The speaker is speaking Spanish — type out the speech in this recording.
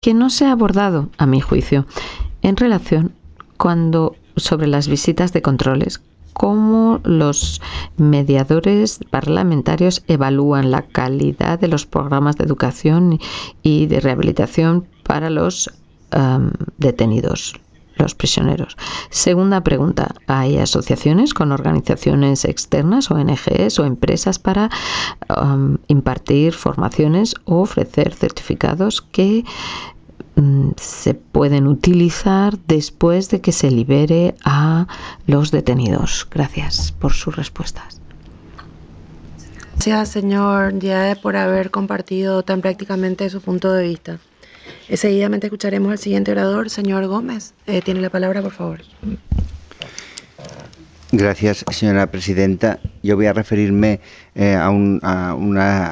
que no se ha abordado, a mi juicio, en relación sobre las visitas de controles, cómo los mediadores parlamentarios evalúan la calidad de los programas de educación y de rehabilitación para los detenidos, los prisioneros. Segunda pregunta, ¿hay asociaciones con organizaciones externas, ONGs o empresas para impartir formaciones o ofrecer certificados que se pueden utilizar después de que se libere a los detenidos? Gracias por sus respuestas. Gracias, señor Díaz, por haber compartido tan prácticamente su punto de vista. Seguidamente escucharemos al siguiente orador, señor Gómez. Tiene la palabra, por favor. Gracias, señora presidenta. Yo voy a referirme a una